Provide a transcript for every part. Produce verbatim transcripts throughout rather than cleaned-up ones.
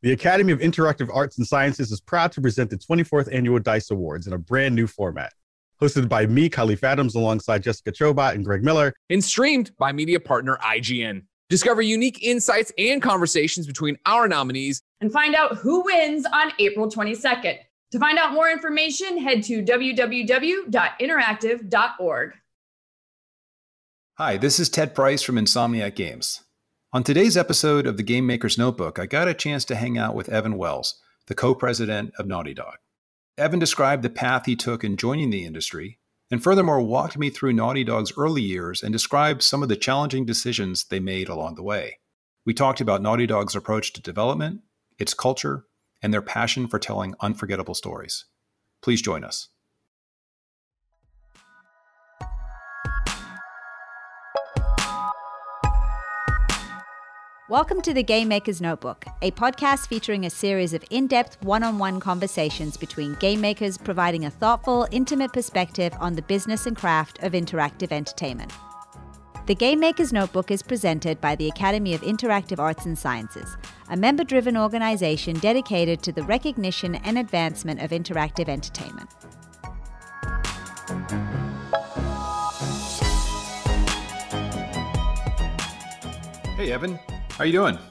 The Academy of Interactive Arts and Sciences is proud to present the twenty-fourth Annual DICE Awards in a brand new format. Hosted by me, Khalif Adams, alongside Jessica Chobot and Greg Miller. And streamed by media partner I G N. Discover unique insights and conversations between our nominees. And find out who wins on April twenty-second. To find out more information, head to w w w dot interactive dot org. Hi, this is Ted Price from Insomniac Games. On today's episode of the Game Maker's Notebook, I got a chance to hang out with Evan Wells, the co-president of Naughty Dog. Evan described the path he took in joining the industry, and furthermore walked me through Naughty Dog's early years and described some of the challenging decisions they made along the way. We talked about Naughty Dog's approach to development, its culture, and their passion for telling unforgettable stories. Please join us. Welcome to the Game Maker's Notebook, a podcast featuring a series of in-depth one-on-one conversations between game makers providing a thoughtful, intimate perspective on the business and craft of interactive entertainment. The Game Maker's Notebook is presented by the Academy of Interactive Arts and Sciences, a member-driven organization dedicated to the recognition and advancement of interactive entertainment. Hey, Evan. How are you doing?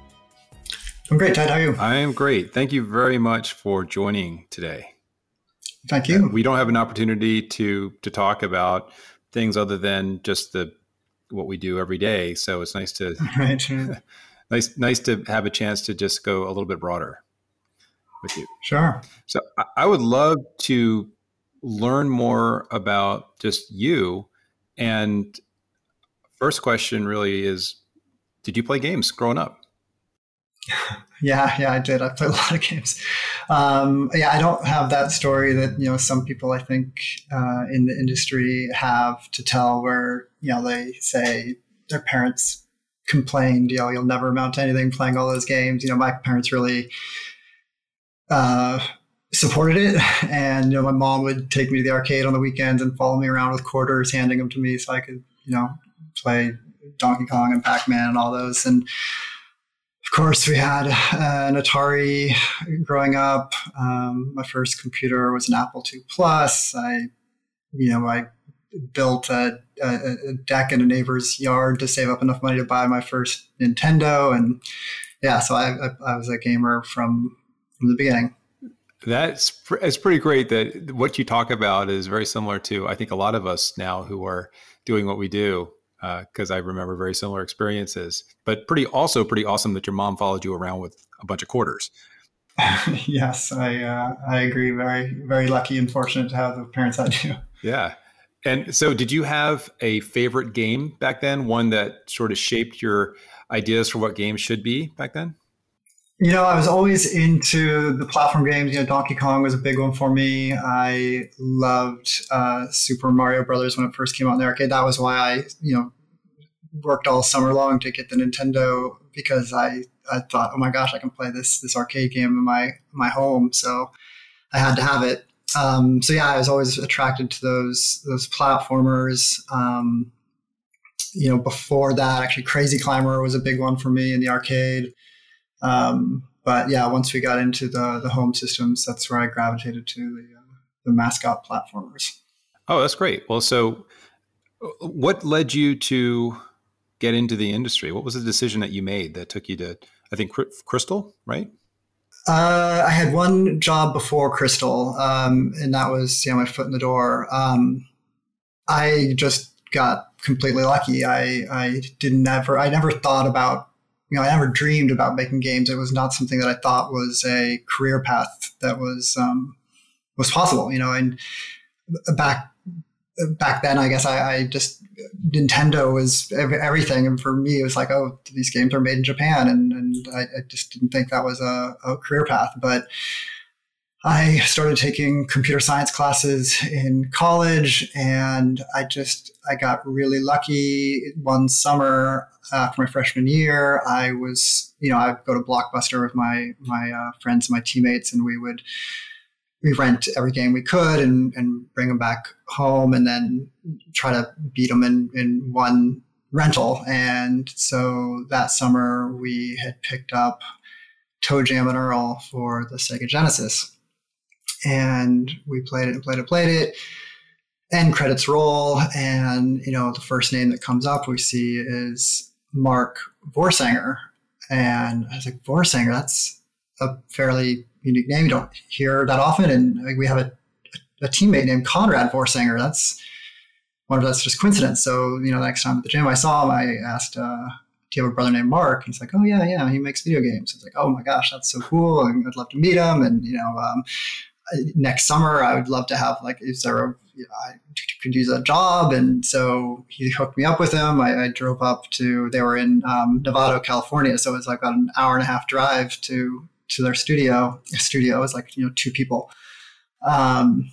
I'm great, Ted. How are you? I am great. Thank you very much for joining today. Thank you. Uh, we don't have an opportunity to to talk about things other than just the what we do every day. So it's nice to right, right. nice nice to have a chance to just go a little bit broader with you. Sure. So I, I would love to learn more about just you. And first question really is, did you play games growing up? Yeah, yeah, I did. I played a lot of games. Um, yeah, I don't have that story that, you know, some people I think uh, in the industry have to tell where, you know, they say their parents complained, you know, you'll never amount to anything playing all those games. You know, my parents really uh, supported it. And, you know, my mom would take me to the arcade on the weekends and follow me around with quarters, handing them to me so I could, you know, play Donkey Kong and Pac-Man and all those. And of course we had uh, an Atari growing up. Um, my first computer was an Apple two Plus. I, you know, I built a, a, a deck in a neighbor's yard to save up enough money to buy my first Nintendo. And yeah, so I, I, I was a gamer from, from the beginning. That's it's pretty great that what you talk about is very similar to, I think, a lot of us now who are doing what we do. Because uh, I remember very similar experiences, but pretty also pretty awesome that your mom followed you around with a bunch of quarters. Yes, I uh, I agree. Very very lucky and fortunate to have the parents I do. Yeah, and so did you have a favorite game back then? One that sort of shaped your ideas for what games should be back then? You know, I was always into the platform games. You know, Donkey Kong was a big one for me. I loved uh, Super Mario Brothers when it first came out in the arcade. That was why I, you know, worked all summer long to get the Nintendo, because I, I thought, oh my gosh, I can play this this arcade game in my my home. So I had to have it. Um, so yeah, I was always attracted to those those platformers. Um, you know, before that, actually, Crazy Climber was a big one for me in the arcade. Um, but yeah, once we got into the the home systems, that's where I gravitated to the uh, the mascot platformers. Oh, that's great. Well, so what led you to get into the industry? What was the decision that you made that took you to, I think, Crystal, right? Uh, I had one job before Crystal, um, and that was, you know, my foot in the door. Um, I just got completely lucky. I I didn't never I never thought about. You know, I never dreamed about making games. It was not something that I thought was a career path that was um, was possible. You know, and back back then, I guess I, I just Nintendo was everything, and for me, it was like, oh, these games are made in Japan, and and I, I just didn't think that was a, a career path. But I started taking computer science classes in college, and I just I got really lucky. One summer after my freshman year, I was, you know, I'd go to Blockbuster with my my uh, friends, my teammates, and we would we rent every game we could and and bring them back home, and then try to beat them in in one rental. And so that summer we had picked up Toe Jam and Earl for the Sega Genesis. And we played it and played it, played it. And credits roll. And, you know, the first name that comes up we see is Mark Vorsanger. And I was like, Vorsanger, that's a fairly unique name. You don't hear that often. And like, we have a, a teammate named Conrad Vorsanger. That's one of that's just coincidence. So, you know, the next time at the gym I saw him, I asked, uh, do you have a brother named Mark? He's like, oh yeah, yeah, he makes video games. It's like, oh my gosh, that's so cool. And I'd love to meet him. And, you know, um, next summer I would love to have like, is there a, you know, I could use a job. And so he hooked me up with him. I, I drove up to, they were in um, Novato, California. So it was like about an hour and a half drive to, to their studio. A studio was like, you know, two people. Um,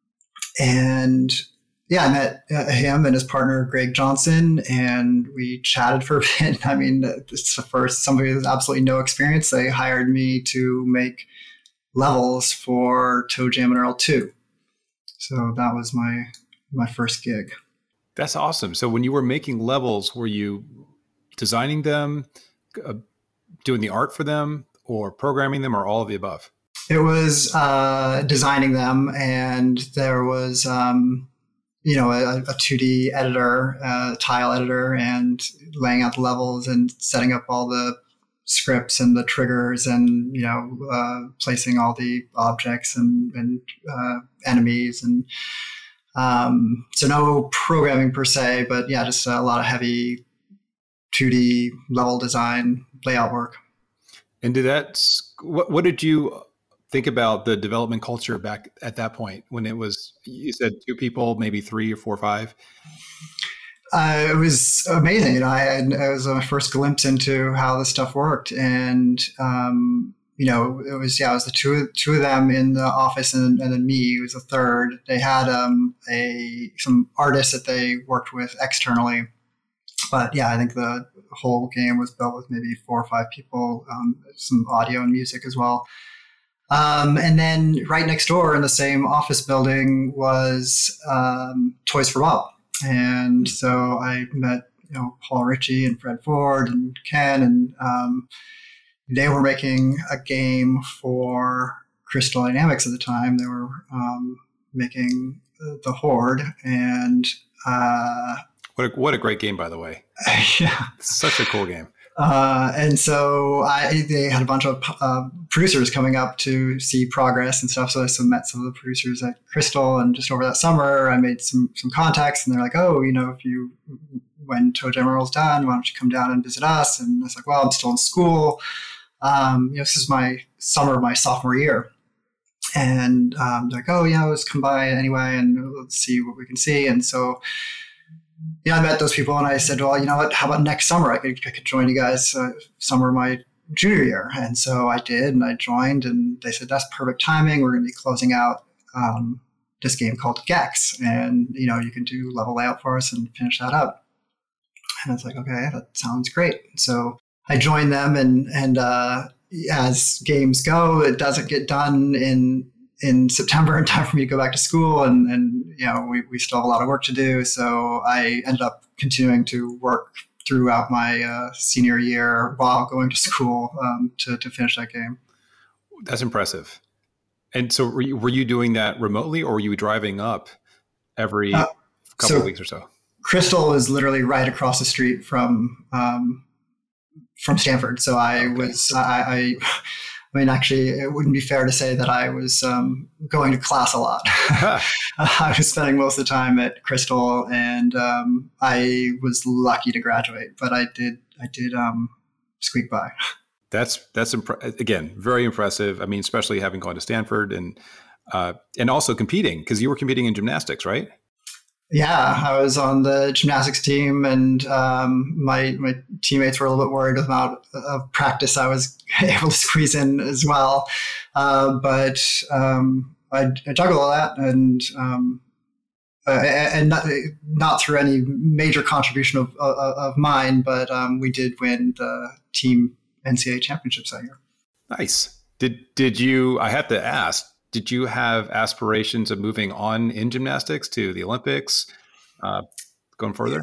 and yeah, I met uh, him and his partner, Greg Johnson, and we chatted for a bit. I mean, it's the first, somebody with absolutely no experience. They hired me to make levels for Toe Jam and Earl two. So that was my my first gig. That's awesome. So when you were making levels, were you designing them, uh, doing the art for them, or programming them, or all of the above? It was uh, designing them, and there was... Um, you know, a, a two D editor, uh, tile editor, and laying out the levels and setting up all the scripts and the triggers and, you know, uh, placing all the objects and, and uh, enemies. And um, so no programming per se, but yeah, just a lot of heavy two D level design, layout work. And did that, what, what did you think about the development culture back at that point when it was, you said two people, maybe three or four or five? Uh, it was amazing. You know, I, it was my first glimpse into how this stuff worked. And, um, you know, it was, yeah, it was the two, two of them in the office and, and then me, who was a third. They had um, a some artists that they worked with externally. But yeah, I think the whole game was built with maybe four or five people, um, some audio and music as well. Um, and then right next door in the same office building was um, Toys for Bob. And so I met, you know, Paul Ritchie and Fred Ford and Ken, and um, they were making a game for Crystal Dynamics at the time. They were um, making The Horde, and uh, what a, what a great game, by the way. Yeah, such a cool game. Uh, and so I, they had a bunch of uh, producers coming up to see progress and stuff. So I also met some of the producers at Crystal, and just over that summer, I made some some contacts, and they're like, "Oh, you know, if you when Toe Jam and Earl's done, why don't you come down and visit us?" And I was like, "Well, I'm still in school. Um, you know, this is my summer of my sophomore year." And um, they're like, "Oh, yeah, let's come by anyway, and let's see what we can see." And so. Yeah, I met those people and I said, well, you know what, how about next summer? I could, I could join you guys uh, summer of my junior year. And so I did, and I joined, and they said, that's perfect timing. We're going to be closing out um, this game called Gex. And, you know, you can do level layout for us and finish that up. And I was like, okay, that sounds great. So I joined them, and, and uh, as games go, it doesn't get done in in September in time for me to go back to school. And, and you know, we, we still have a lot of work to do. So I ended up continuing to work throughout my uh, senior year while going to school um, to, to finish that game. That's impressive. And so were you, were you doing that remotely, or were you driving up every uh, couple so of weeks or so? Crystal is literally right across the street from um, from Stanford. So I okay. was, I, I I mean, actually, it wouldn't be fair to say that I was um, going to class a lot. I was spending most of the time at Crystal, and um, I was lucky to graduate, but I did I did um, squeak by. That's that's impre- again very impressive. I mean, especially having gone to Stanford and uh, and also competing, because you were competing in gymnastics, right? Yeah, I was on the gymnastics team, and um, my my teammates were a little bit worried about uh, practice I was able to squeeze in as well. Uh, but um, I, I juggled all that, and um, uh, and not, not through any major contribution of of, of mine, but um, we did win the team N C A A championships that year. Nice. Did did you? I have to ask. Did you have aspirations of moving on in gymnastics to the Olympics, uh, going further?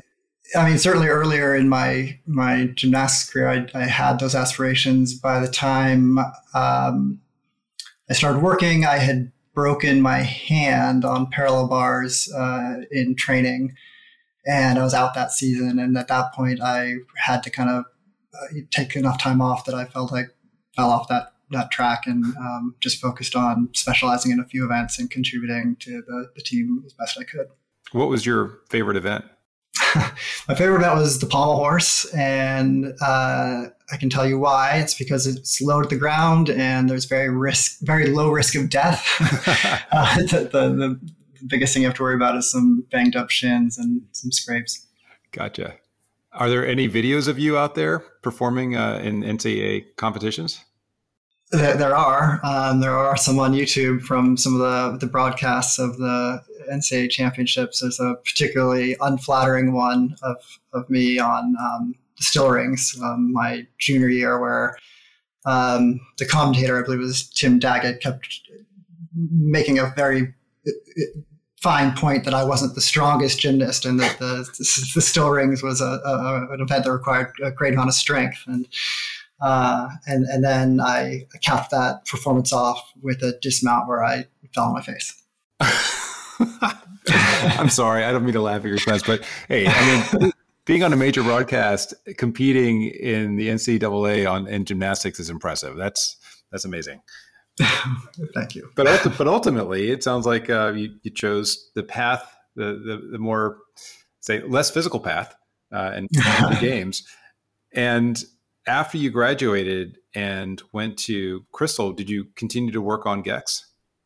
I mean, certainly earlier in my my gymnastics career, I, I had those aspirations. By the time um, I started working, I had broken my hand on parallel bars uh, in training, and I was out that season. And at that point, I had to kind of uh, take enough time off that I felt like fell off that that track and um, just focused on specializing in a few events and contributing to the, the team as best I could. What was your favorite event? My favorite event was the pommel horse, and uh, I can tell you why. It's because it's low to the ground and there's very risk, very low risk of death. uh, the, the, the biggest thing you have to worry about is some banged up shins and some scrapes. Gotcha. Are there any videos of you out there performing uh, in N C double A competitions? There, there are. Um, there are some on YouTube from some of the, the broadcasts of the N C double A championships. There's a particularly unflattering one of, of me on um, the still rings um, my junior year, where um, the commentator, I believe it was Tim Daggett, kept making a very fine point that I wasn't the strongest gymnast and that the, the, the still rings was a, a, an event that required a great amount of strength. And Uh, and, and then I capped that performance off with a dismount where I fell on my face. I'm sorry. I don't mean to laugh at your expense, but hey, I mean, being on a major broadcast, competing in the N C double A on in gymnastics is impressive. That's, that's amazing. Thank you. But, ulti- but ultimately it sounds like uh, you, you chose the path, the, the, the more, say, less physical path uh, in, in the games. And after you graduated and went to Crystal, did you continue to work on Gex?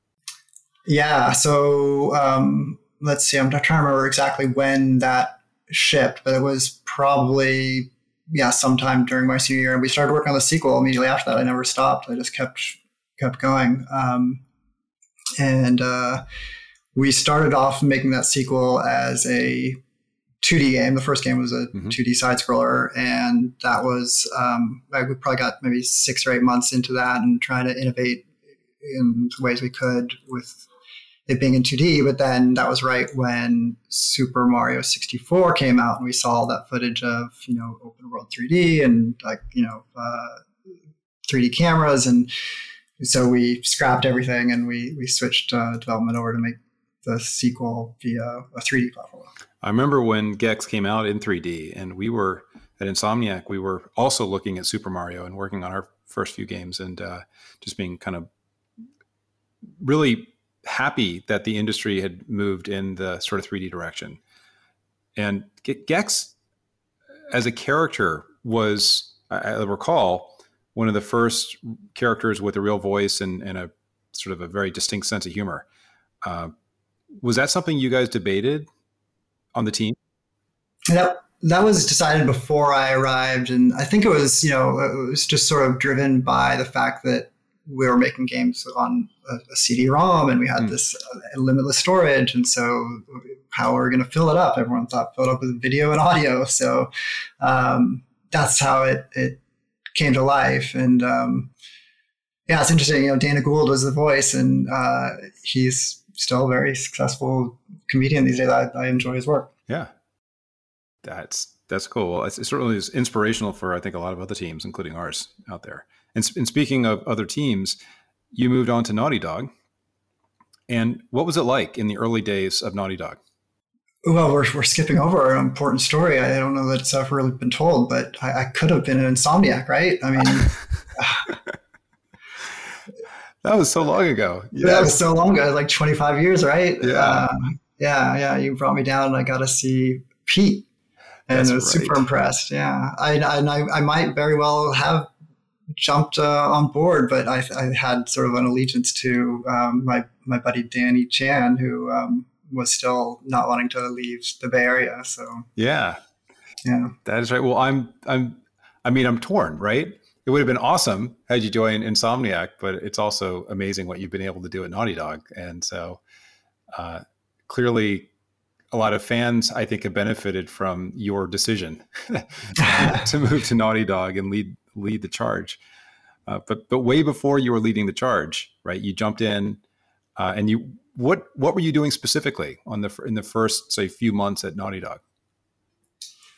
Yeah. So um, let's see. I'm not trying to remember exactly when that shipped, but it was probably, yeah, sometime during my senior year. And we started working on the sequel immediately after that. I never stopped. I just kept kept going. Um, and uh, we started off making that sequel as a two D game. The first game was a mm-hmm. two D side scroller, and that was um, we probably got maybe six or eight months into that and trying to innovate in the ways we could with it being in two D. But then that was right when Super Mario sixty-four came out, and we saw all that footage of you know open world three D and like you know uh, three D cameras, and so we scrapped everything and we we switched uh, development over to make the sequel via a three D platform. I remember when Gex came out in three D, and we were at Insomniac, we were also looking at Super Mario and working on our first few games and uh, just being kind of really happy that the industry had moved in the sort of three D direction. And Gex as a character was, I recall, one of the first characters with a real voice and, and a sort of a very distinct sense of humor. Uh, was that something you guys debated on the team? That that was decided before I arrived, and I think it was you know it was just sort of driven by the fact that we were making games on a, a C D ROM, and we had mm. this uh, limitless storage, and so how are we going to fill it up? Everyone thought fill it up with video and audio, so um, that's how it it came to life. And um, yeah, it's interesting. You know, Dana Gould was the voice, and uh, he's still a very successful comedian these days. I, I enjoy his work. Yeah, that's that's cool. Well, it's, it certainly is inspirational for I think a lot of other teams, including ours out there. And, and speaking of other teams, you moved on to Naughty Dog. And what was it like in the early days of Naughty Dog? Well, we're we're skipping over an important story. I don't know that it's ever really been told, but I, I could have been an Insomniac, right? I mean. That was so long ago. Yes. That was so long ago, like twenty-five years, right? Yeah. Uh, yeah, yeah. You brought me down and I got to see Pete and That's I was right. super impressed. Yeah. I, I, I, I might very well have jumped uh, on board, but I, I had sort of an allegiance to um, my, my buddy Danny Chan, who um, was still not wanting to leave the Bay Area. So, yeah. Yeah. That is right. Well, I'm, I'm, I mean, I'm torn, right? It would have been awesome had you joined Insomniac, but it's also amazing what you've been able to do at Naughty Dog. And so uh, clearly a lot of fans, I think, have benefited from your decision to move to Naughty Dog and lead lead the charge. Uh, but but way before you were leading the charge, right? You jumped in uh, and you what what were you doing specifically on the in the first, say, few months at Naughty Dog?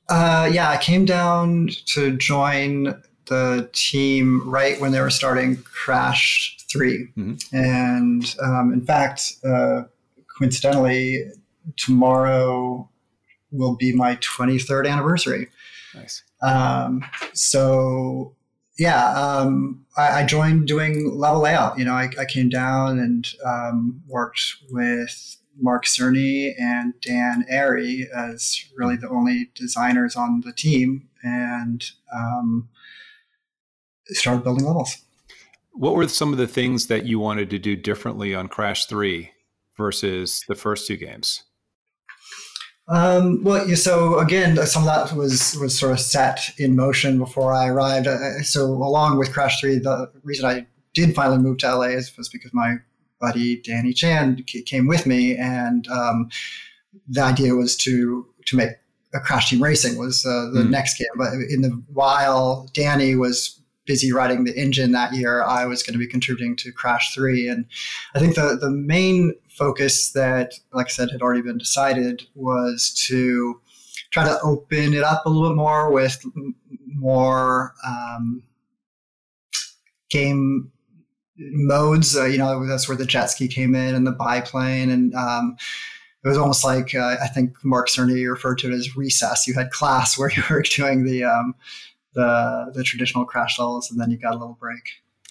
Uh, yeah, I came down to join the team right when they were starting Crash three. Mm-hmm. And um, in fact, uh, coincidentally, tomorrow will be my twenty-third anniversary. Nice. Um, so yeah, um, I, I joined doing level layout. You know, I, I came down and um, worked with Mark Cerny and Dan Airy as really the only designers on the team, and um, started building levels. What were some of the things that you wanted to do differently on Crash three versus the first two games? Um, well, so again, some of that was, was sort of set in motion before I arrived. So along with Crash three, the reason I did finally move to L A was because my buddy Danny Chan came with me, and um, the idea was to to make a Crash Team Racing was uh, the mm. next game. But in the while Danny was busy writing the engine that year, I was going to be contributing to Crash three, and I think the the main focus that, like I said, had already been decided was to try to open it up a little bit more with more um, game modes. Uh, you know, that's where the jet ski came in and the biplane, and um, it was almost like uh, I think Mark Cerny referred to it as recess. You had class where you were doing the um, the the traditional Crash levels, and then you got a little break.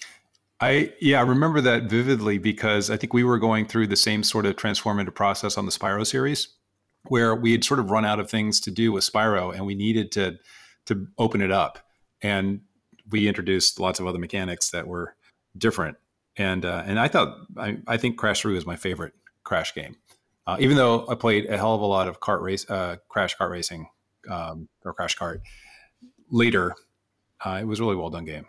I yeah, I remember that vividly because I think we were going through the same sort of transformative process on the Spyro series, where we had sort of run out of things to do with Spyro, and we needed to to open it up, and we introduced lots of other mechanics that were different. And uh, and I thought I, I think Crash three was my favorite Crash game, uh, even though I played a hell of a lot of kart race, uh, Crash Kart Racing, um, or Crash Kart later. Uh, it was a really well done game.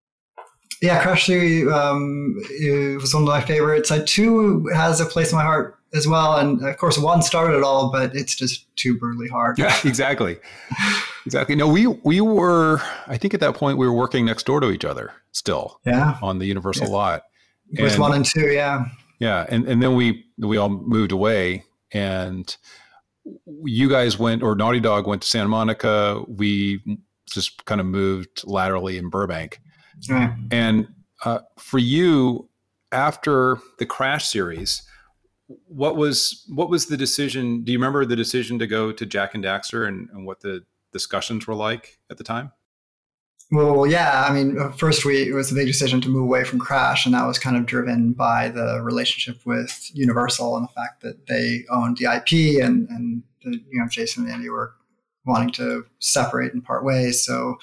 Yeah, Crash three um, it was one of my favorites. I two has a place in my heart as well, and of course one started it all, but it's just too brutally hard. Yeah, exactly, exactly. No, we we were. I think at that point we were working next door to each other still. Yeah, on the Universal yeah. lot. It was one and two, yeah. Yeah, and and then we we all moved away, and you guys went, or Naughty Dog went to Santa Monica. We just kind of moved laterally in Burbank. Right. And uh, for you, after the Crash series, what was what was the decision? Do you remember the decision to go to Jak and Daxter, and, and what the discussions were like at the time? Well, yeah. I mean, first we it was a big decision to move away from Crash, and that was kind of driven by the relationship with Universal and the fact that they owned the I P, and and the, you know, Jason and Andy were wanting to separate and part ways. So.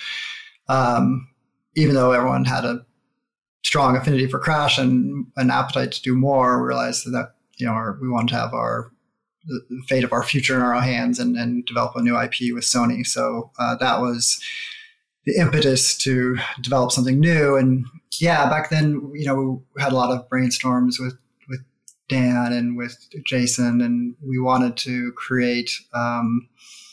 Um, even though everyone had a strong affinity for Crash and an appetite to do more, we realized that, you know, our, we wanted to have our the fate of our future in our own hands and, and develop a new I P with Sony. So uh, that was the impetus to develop something new. And yeah, back then, you know, we had a lot of brainstorms with, with Dan and with Jason, and we wanted to create um,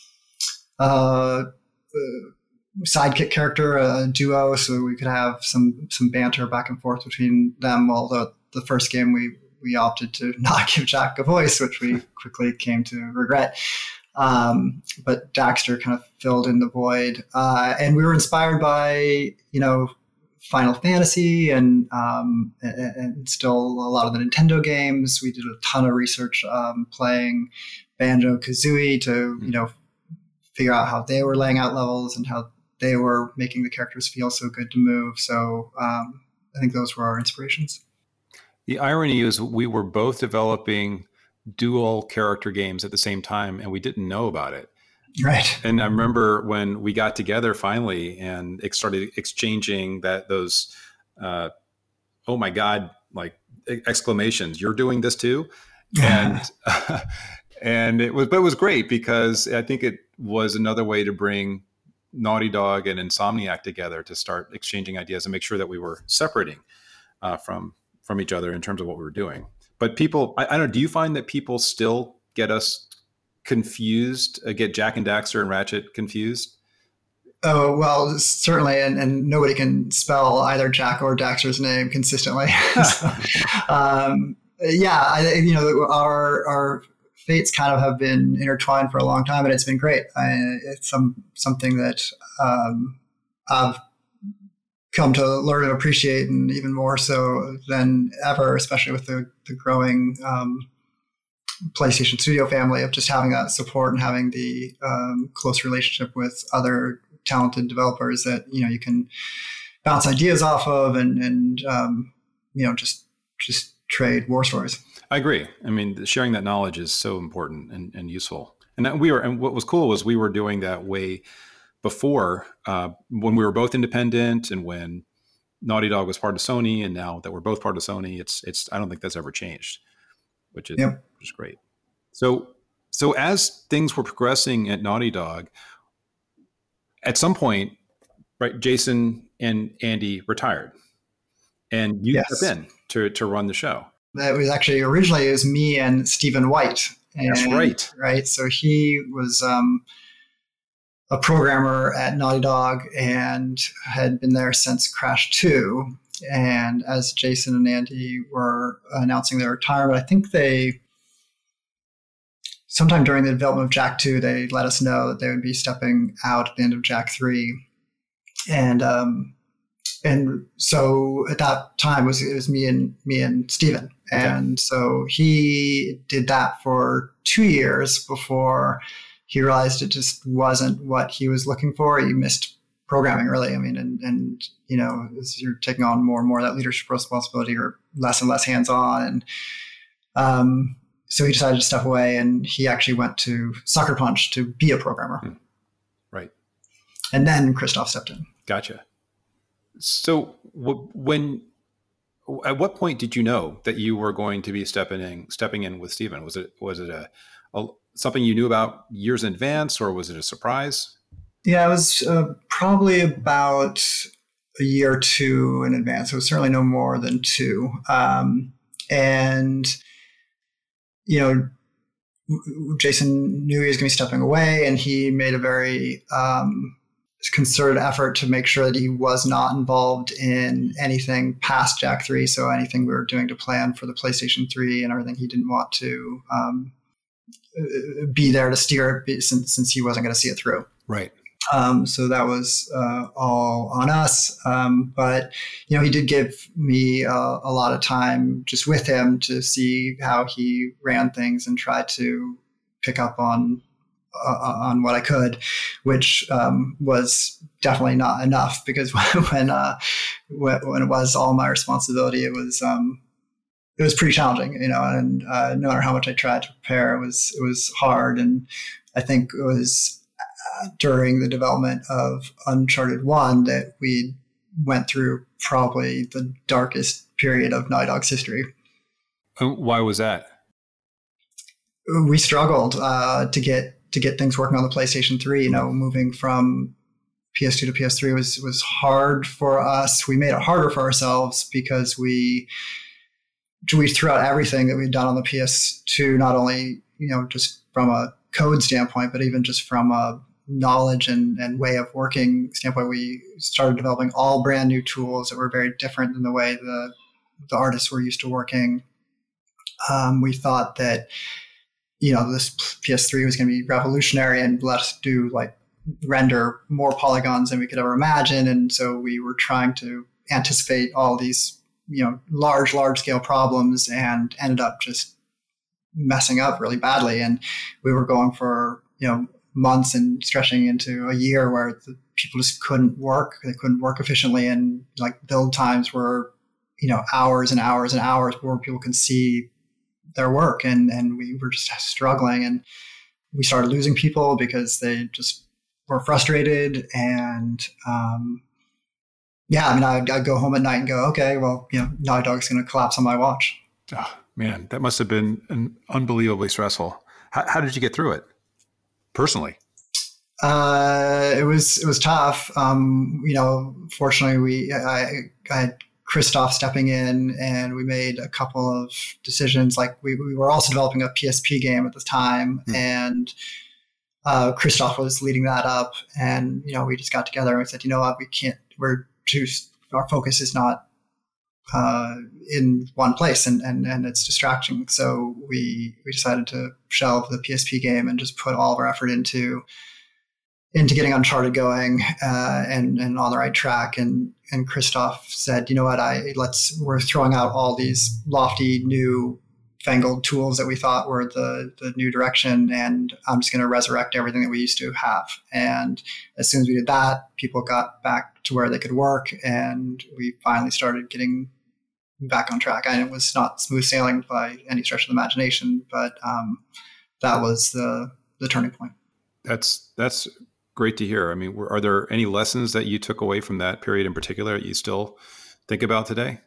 uh, uh sidekick character, a duo, so we could have some some banter back and forth between them. Although the first game we we opted to not give Jak a voice, which we quickly came to regret. Um, but Daxter kind of filled in the void, uh, and we were inspired by you know Final Fantasy and, um, and and still a lot of the Nintendo games. We did a ton of research um, playing Banjo-Kazooie to you know figure out how they were laying out levels and how they were making the characters feel so good to move. So um, I think those were our inspirations. The irony is we were both developing dual character games at the same time, and we didn't know about it. Right. And I remember when we got together finally and it started exchanging that those, uh, oh my God, like exclamations, you're doing this too? And and it was, but it was great because I think it was another way to bring Naughty Dog and Insomniac together to start exchanging ideas and make sure that we were separating uh, from from each other in terms of what we were doing. But people, I, I don't know, do you find that people still get us confused, uh, get Jak and Daxter and Ratchet confused? Oh, well, certainly. And, and nobody can spell either Jak or Daxter's name consistently. so, um, yeah, I, you know, our, our fates kind of have been intertwined for a long time, and it's been great. I, it's some something that um, I've come to learn and appreciate, and even more so than ever, especially with the, the growing um, PlayStation Studio family, of just having that support and having the um, close relationship with other talented developers that, you know, you can bounce ideas off of and, and um, you know, just just trade war stories. I agree. I mean, sharing that knowledge is so important and, and useful. And that we were, and what was cool was we were doing that way before, uh, when we were both independent and when Naughty Dog was part of Sony, and now that we're both part of Sony, it's, it's, I don't think that's ever changed, which is, yep. which is great. So, so as things were progressing at Naughty Dog, at some point, right, Jason and Andy retired, and you yes. stepped in to, to run the show. That was actually originally it was me and Stephen White. And, That's right. Right. So he was um, a programmer at Naughty Dog and had been there since Crash two. And as Jason and Andy were announcing their retirement, I think they, sometime during the development of Jak two, they let us know that they would be stepping out at the end of Jak three. And um, and so at that time it was it was me and me and Stephen. Okay. And so he did that for two years before he realized it just wasn't what he was looking for. He missed programming, really. I mean, and, and you know, as you're taking on more and more of that leadership responsibility, or less and less hands-on. And um, so he decided to step away, and he actually went to Sucker Punch to be a programmer. Hmm. Right. And then Christoph stepped in. Gotcha. So w- when, at what point did you know that you were going to be stepping in, stepping in with Stephen? Was it, was it a, a something you knew about years in advance, or was it a surprise? Yeah, it was uh, probably about a year or two in advance. It was certainly no more than two. Um, and, you know, Jason knew he was going to be stepping away, and he made a very um, concerted effort to make sure that he was not involved in anything past Jak three. So anything we were doing to plan for the PlayStation three and everything, he didn't want to um, be there to steer it, since, since he wasn't going to see it through. Right. Um, so that was uh, all on us. Um, but, you know, he did give me a, a lot of time just with him to see how he ran things and try to pick up on uh, on what I could, which um, was definitely not enough, because when uh, when it was all my responsibility, it was um, it was pretty challenging, you know, and uh, no matter how much I tried to prepare, it was it was hard. And I think it was during the development of Uncharted one that we went through probably the darkest period of Naughty Dog's history. Why was that? We struggled uh, to get to get things working on the PlayStation three. You know, moving from P S two to P S three was was hard for us. We made it harder for ourselves because we we threw out everything that we'd done on the P S two, not only, you know, just from a code standpoint, but even just from a knowledge and, and way of working standpoint. We started developing all brand new tools that were very different than the way the the artists were used to working. Um, we thought that, you know, this P S three was going to be revolutionary and let us do like render more polygons than we could ever imagine. And so we were trying to anticipate all these, you know, large, large scale problems, and ended up just messing up really badly. And we were going for, you know, months and stretching into a year where the people just couldn't work. They couldn't work efficiently. And like build times were, you know, hours and hours and hours before people could see their work. And, and we were just struggling, and we started losing people because they just were frustrated. And, um, yeah, I mean, I'd, I'd go home at night and go, okay, well, you know, Naughty Dog's going to collapse on my watch. Oh, man, that must have been an unbelievably stressful. How, how did you get through it personally? Uh, it was, it was tough. Um, you know, fortunately we, I, I had Christoph stepping in, and we made a couple of decisions. Like we, we were also developing a P S P game at the time, mm. and uh, Christoph was leading that up. And, you know, we just got together and we said, you know what, we can't, we're too, our focus is not uh, in one place, and, and, and it's distracting. So we we decided to shelve the P S P game and just put all of our effort into into getting Uncharted going uh, and and on the right track. And and Christoph said, you know what, I let's we're throwing out all these lofty new fangled tools that we thought were the the new direction, and I'm just going to resurrect everything that we used to have. And as soon as we did that, people got back to where they could work, and we finally started getting back on track. And it was not smooth sailing by any stretch of the imagination, but um, that was the the turning point. That's that's great to hear. I mean, were, are there any lessons that you took away from that period in particular that you still think about today?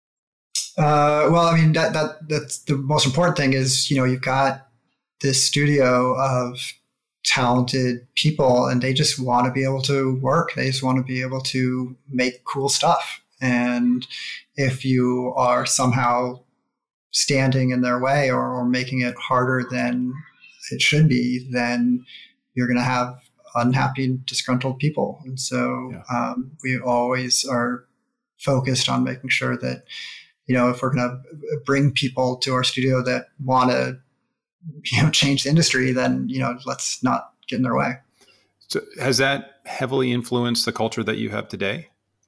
Uh, well, I mean, that, that, that's the most important thing is, you know, you've got this studio of talented people, and they just want to be able to work. They just want to be able to make cool stuff. And if you are somehow standing in their way or, or making it harder than it should be, then you're going to have unhappy, disgruntled people. And so yeah. um, we always are focused on making sure that, you know, if we're going to bring people to our studio that want to, you know, change the industry, then, you know, let's not get in their way. So has that heavily influenced the culture that you have today?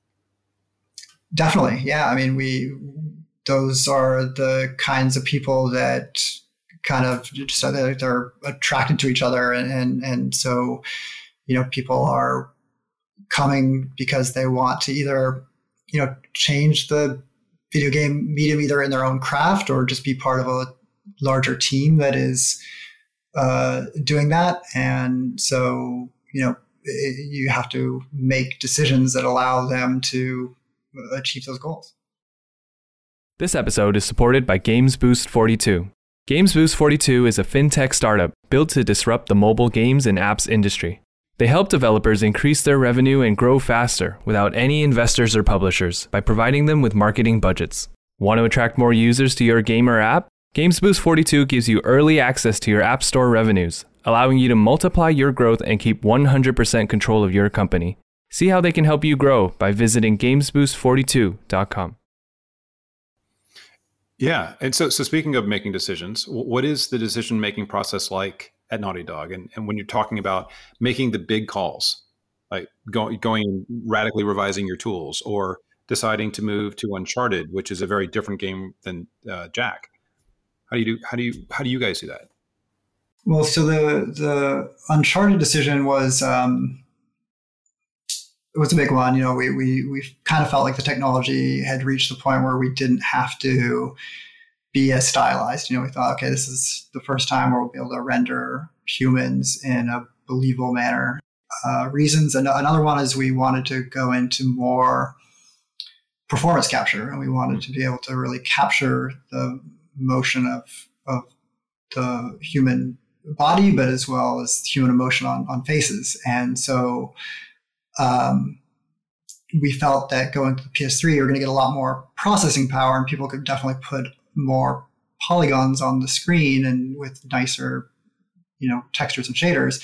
Definitely. Yeah. I mean, we, those are the kinds of people that kind of just, they're attracted to each other. And, and, and so, you know, people are coming because they want to either, you know, change the video game medium either in their own craft or just be part of a larger team that is uh, doing that. And so, you know, it, you have to make decisions that allow them to achieve those goals. This episode is supported by GamesBoost forty-two. GamesBoost forty-two is a fintech startup built to disrupt the mobile games and apps industry. They help developers increase their revenue and grow faster without any investors or publishers by providing them with marketing budgets. Want to attract more users to your game or app? GamesBoost forty-two gives you early access to your App Store revenues, allowing you to multiply your growth and keep one hundred percent control of your company. See how they can help you grow by visiting games boost forty-two dot com. Yeah. And so, so speaking of making decisions, what is the decision-making process like at Naughty Dog? And, and when you're talking about making the big calls, like going, going and radically revising your tools or deciding to move to Uncharted, which is a very different game than uh, Jack. How do you do, how do you, how do you guys do that? Well, so the, the Uncharted decision was, um, it was a big one. You know, we, we, we kind of felt like the technology had reached the point where we didn't have to be as stylized. You know, we thought, okay, this is the first time where we'll be able to render humans in a believable manner. Uh, reasons. And another one is we wanted to go into more performance capture, and we wanted to be able to really capture the motion of, of the human body, but as well as human emotion on, on faces. And so, Um, we felt that going to the P S three, you're going to get a lot more processing power, and people could definitely put more polygons on the screen and with nicer, you know, textures and shaders.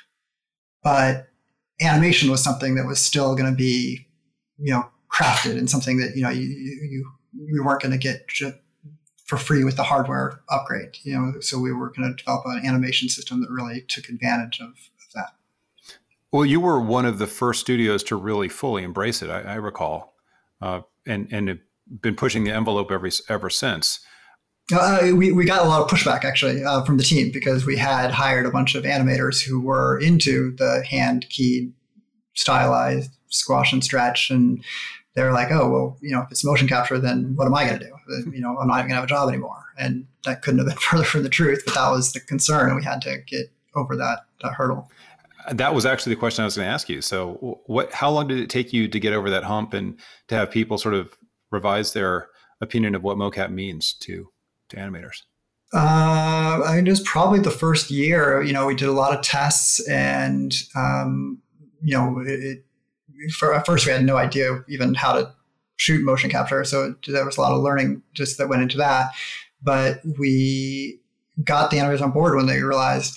But animation was something that was still going to be, you know, crafted, and something that, you know, you you, you weren't going to get for free with the hardware upgrade. You know, so we were going to develop an animation system that really took advantage of, of that. Well, you were one of the first studios to really fully embrace it, I, I recall, uh, and and have been pushing the envelope ever ever since. Uh, we we got a lot of pushback actually uh, from the team, because we had hired a bunch of animators who were into the hand keyed, stylized squash and stretch, and they were like, "Oh, well, you know, if it's motion capture, then what am I going to do? You know, I'm not even going to have a job anymore." And that couldn't have been further from the truth, but that was the concern, and we had to get over that that hurdle. That was actually the question I was going to ask you. So what, how long did it take you to get over that hump and to have people sort of revise their opinion of what mocap means to, to animators? Uh, I mean, it was probably the first year. You know, we did a lot of tests, and, um, you know, it, for, at first we had no idea even how to shoot motion capture. So it, there was a lot of learning just that went into that. But we got the animators on board when they realized that,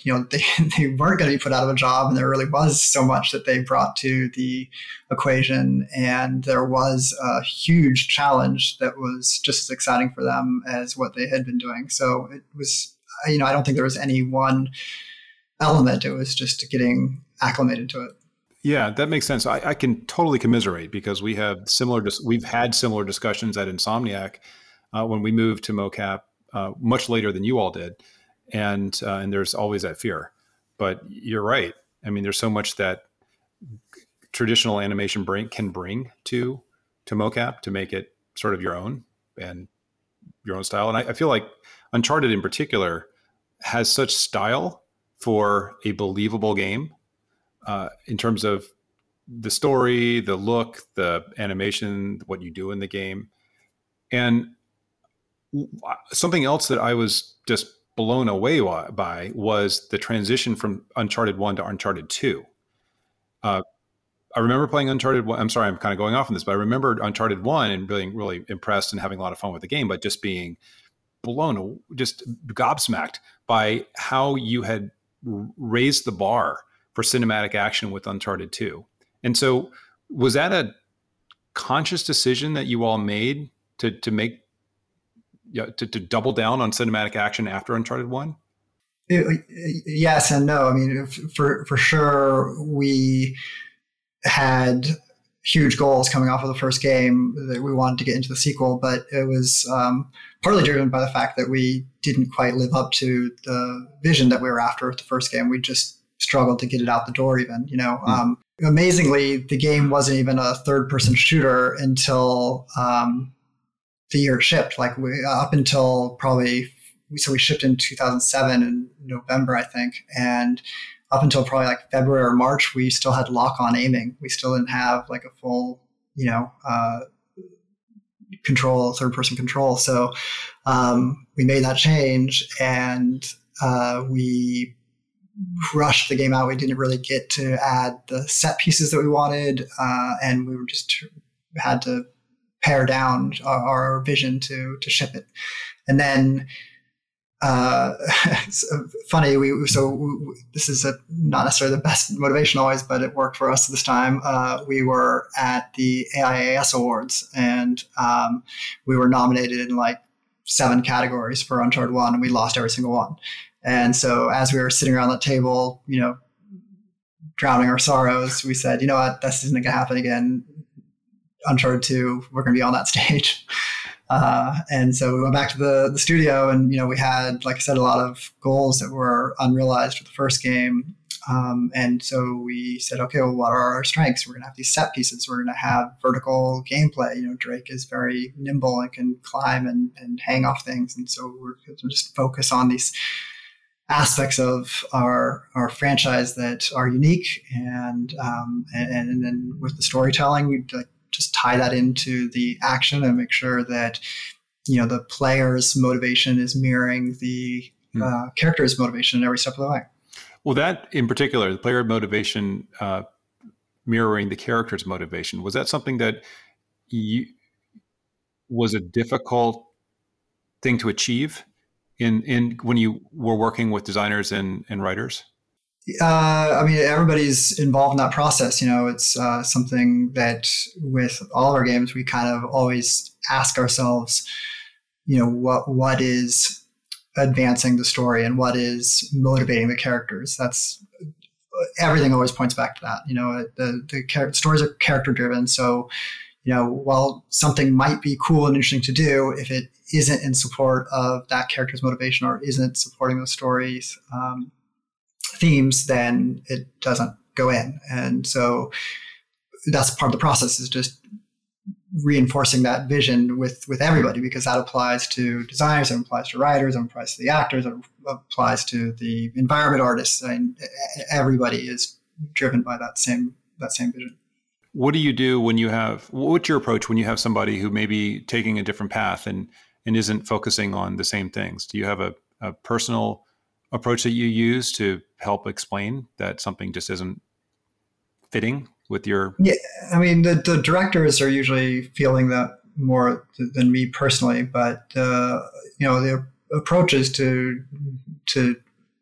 you know, they, they weren't going to be put out of a job, and there really was so much that they brought to the equation. And there was a huge challenge that was just as exciting for them as what they had been doing. So it was, you know, I don't think there was any one element. It was just getting acclimated to it. Yeah, that makes sense. I, I can totally commiserate because we have similar, dis- we've had similar discussions at Insomniac uh, when we moved to mocap uh, much later than you all did. And uh, and there's always that fear. But you're right. I mean, there's so much that traditional animation bring, can bring to to mocap to make it sort of your own and your own style. And I, I feel like Uncharted in particular has such style for a believable game uh, in terms of the story, the look, the animation, what you do in the game. And something else that I was just blown away by was the transition from Uncharted one to Uncharted two. Uh, I remember playing Uncharted one. I'm sorry, I'm kind of going off on this, but I remember Uncharted one and being really impressed and having a lot of fun with the game, but just being blown, just gobsmacked by how you had raised the bar for cinematic action with Uncharted two. And so was that a conscious decision that you all made to, to make Yeah, to, to double down on cinematic action after Uncharted one? Yes and no. I mean, for for sure, we had huge goals coming off of the first game that we wanted to get into the sequel, but it was um, partly driven by the fact that we didn't quite live up to the vision that we were after with the first game. We just struggled to get it out the door even, you know. Mm. Um, amazingly, the game wasn't even a third-person shooter until um, the year it shipped. Like we, up until probably, so we shipped in two thousand seven in November, I think. And up until probably like February or March, we still had lock-on aiming. We still didn't have like a full, you know, uh, control, third-person control. So um, we made that change, and uh, we rushed the game out. We didn't really get to add the set pieces that we wanted, uh, and we were just had to pare down our, our vision to to ship it. And then uh, it's funny, we so we, this is a, not necessarily the best motivation always, but it worked for us this time. Uh, we were at the A I A S Awards, and um, we were nominated in like seven categories for Uncharted one, and we lost every single one. And so as we were sitting around the table, you know, drowning our sorrows, we said, you know what, this isn't going to happen again. Uncharted two, we're going to be on that stage. Uh, and so we went back to the, the studio, and, you know, we had, like I said, a lot of goals that were unrealized with the first game. Um, and so we said, okay, well, what are our strengths? We're going to have these set pieces. We're going to have vertical gameplay. You know, Drake is very nimble and can climb and, and hang off things. And so we're going to just focus on these aspects of our our franchise that are unique, and um, and, and then with the storytelling, we like just tie that into the action and make sure that, you know, the player's motivation is mirroring the mm. uh, character's motivation every step of the way. Well, that in particular, the player motivation uh, mirroring the character's motivation, was that something that you, was a difficult thing to achieve in in when you were working with designers and, and writers? Uh, I mean, everybody's involved in that process. You know, it's uh, something that with all of our games, we kind of always ask ourselves, you know, what what is advancing the story and what is motivating the characters. That's everything always points back to that. You know, the the char- stories are character driven. So, you know, while something might be cool and interesting to do, if it isn't in support of that character's motivation or isn't supporting the story's um, themes, then it doesn't go in. And so that's part of the process, is just reinforcing that vision with, with everybody, because that applies to designers, it applies to writers, it applies to the actors, it applies to the environment artists. I mean, everybody is driven by that same, that same vision. What do you do when you have, what's your approach when you have somebody who may be taking a different path and, and isn't focusing on the same things? Do you have a, a personal approach that you use to help explain that something just isn't fitting with your? Yeah, I mean, the, the directors are usually feeling that more than me personally, but uh, you know, the approach is to to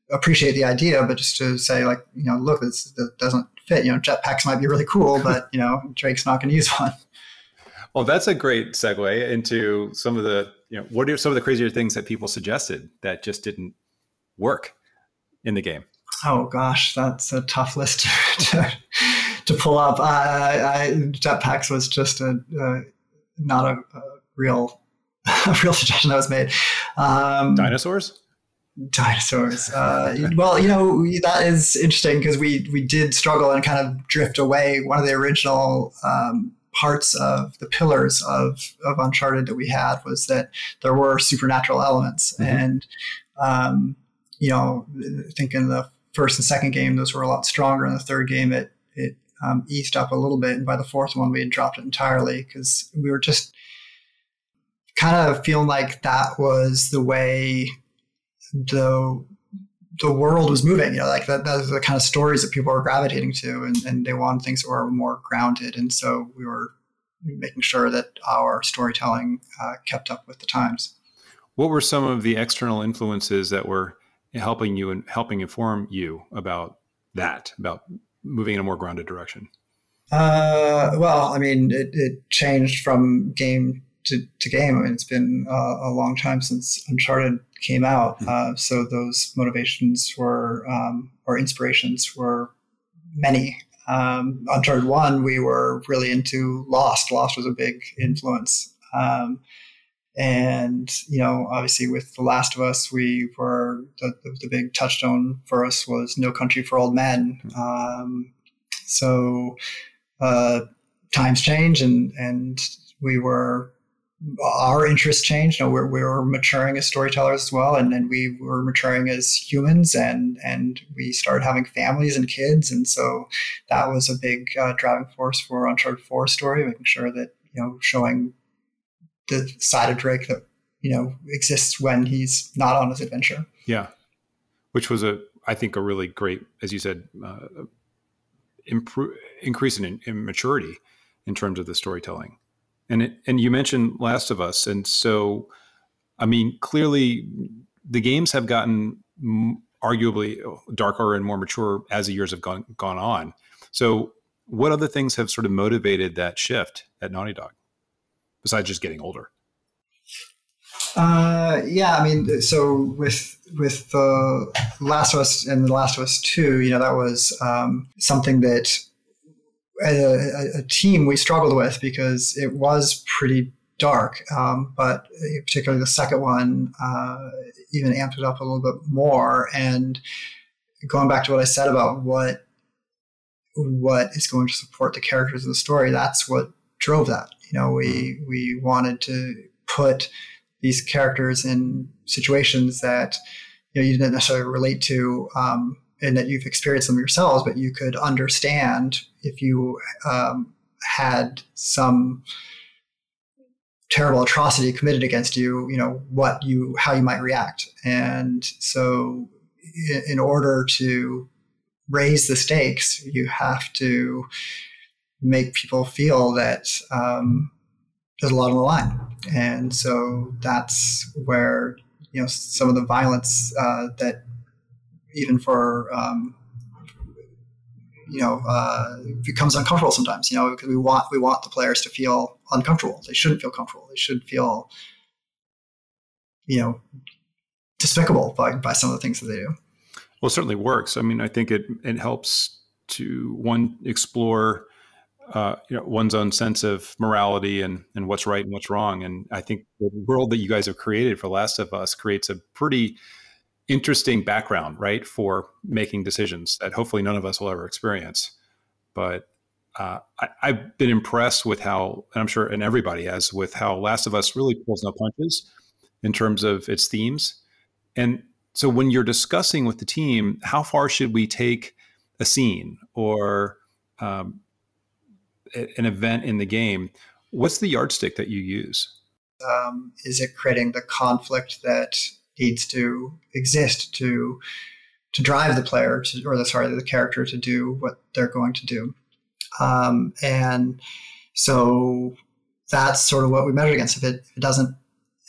appreciate the idea, but just to say like, you know, look, this, this doesn't fit. You know, jetpacks might be really cool, but you know, Drake's not going to use one. Well, that's a great segue into some of the, you know, what are some of the crazier things that people suggested that just didn't work in the game? Oh gosh, that's a tough list to to pull up. Uh, I, jetpacks was just a uh, not a, a real a real suggestion that was made. Um, Dinosaurs. Dinosaurs. Uh, well, you know, that is interesting because we we did struggle and kind of drift away. One of the original um, parts of the pillars of, of Uncharted that we had was that there were supernatural elements. Mm-hmm. And, um, you know, I think in the first and second game, those were a lot stronger. In the third game, it, it um, eased up a little bit. And by the fourth one, we had dropped it entirely because we were just kind of feeling like that was the way the the world was moving, you know, like that, those are the kind of stories that people were gravitating to, and, and they wanted things that were more grounded. And so we were making sure that our storytelling uh, kept up with the times. What were some of the external influences that were helping you and helping inform you about that, about moving in a more grounded direction? Uh, well, I mean, it, it changed from game to, to game. I mean, it's been uh, a long time since Uncharted came out. Uh, so those motivations were, um, or inspirations were many. Um, Uncharted one, we were really into Lost. Lost was a big influence. Um, and, you know, obviously with The Last of Us, we were, the, the, the big touchstone for us was No Country for Old Men. Um, so uh, times change, and, and we were, our interests changed. You know, we're, we were maturing as storytellers as well, and, and we were maturing as humans, and and we started having families and kids, and so that was a big uh, driving force for Uncharted four story, making sure that, you know, showing the side of Drake that, you know, exists when he's not on his adventure. Yeah, which was a, I think, a really great, as you said, uh, improve, increase in, in maturity in terms of the storytelling. And it, and you mentioned Last of Us, and so, I mean, clearly the games have gotten arguably darker and more mature as the years have gone gone on. So, what other things have sort of motivated that shift at Naughty Dog, besides just getting older? Uh, yeah, I mean, so with with the Last of Us and The Last of Us two, you know, that was um, something that, A, a team we struggled with because it was pretty dark, um, but particularly the second one uh, even amped it up a little bit more. And going back to what I said about what what is going to support the characters in the story, that's what drove that. You know, we we wanted to put these characters in situations that, you know, you didn't necessarily relate to, um, and that you've experienced them yourselves, but you could understand if you um, had some terrible atrocity committed against you, you know, what you, how you might react. And so in, in order to raise the stakes, you have to make people feel that um, there's a lot on the line. And so that's where, you know, some of the violence uh, that even for, um, you know, uh, becomes uncomfortable sometimes, you know, because we want, we want the players to feel uncomfortable. They shouldn't feel comfortable. They should feel, you know, despicable by, by some of the things that they do. Well, it certainly works. I mean, I think it, it helps to, one, explore, uh, you know, one's own sense of morality and, and what's right and what's wrong. And I think the world that you guys have created for Last of Us creates a pretty interesting background, right, for making decisions that hopefully none of us will ever experience. But uh, I, I've been impressed with how, and I'm sure, and everybody has, with how Last of Us really pulls no punches in terms of its themes. And so when you're discussing with the team, how far should we take a scene or um, an event in the game, what's the yardstick that you use? Um, is it creating the conflict that needs to exist to to drive the player to, or the sorry the character to do what they're going to do, um, and so that's sort of what we measure against. If it, if it doesn't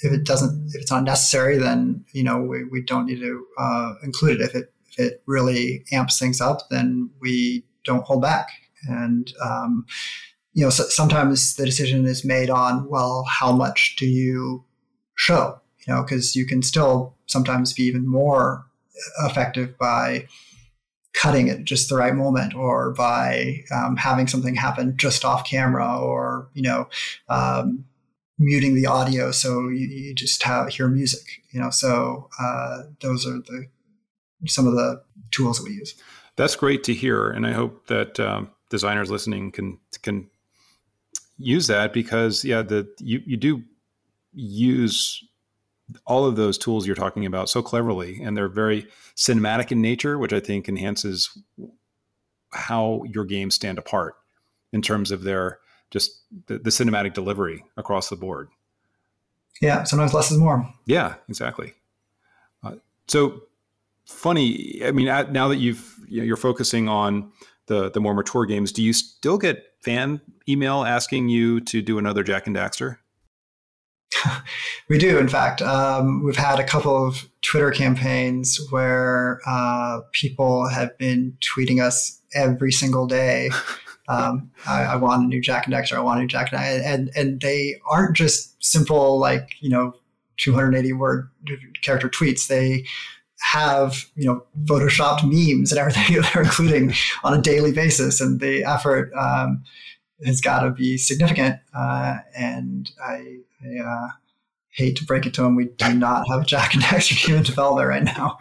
if it doesn't, if it's not necessary, then, you know, we, we don't need to uh, include it. If it, if it really amps things up, then we don't hold back. And, um, you know, so sometimes the decision is made on, well, how much do you show? You know, because you can still sometimes be even more effective by cutting it at just the right moment, or by um, having something happen just off camera, or, you know, um, muting the audio so you, you just have hear music. You know, so uh, those are the some of the tools that we use. That's great to hear, and I hope that um, designers listening can can use that, because yeah, the you you do use all of those tools you're talking about so cleverly, and they're very cinematic in nature, which I think enhances how your games stand apart in terms of their just the, the cinematic delivery across the board. Yeah, sometimes less is more. Yeah, exactly. Uh, so funny. I mean, at, now that you've you know, you're focusing on the the more mature games, do you still get fan email asking you to do another Jak and Daxter? We do, in fact. Um, we've had a couple of Twitter campaigns where uh, people have been tweeting us every single day. Um, I, I want a new Jak and Daxter. I want a new Jak and Daxter. And, and they aren't just simple, like, you know, two hundred eighty word character tweets. They have, you know, photoshopped memes and everything that they're including on a daily basis. And the effort um, has got to be significant. Uh, and I, I uh, hate to break it to them, we do not have a Jak and Daxter game in development right now.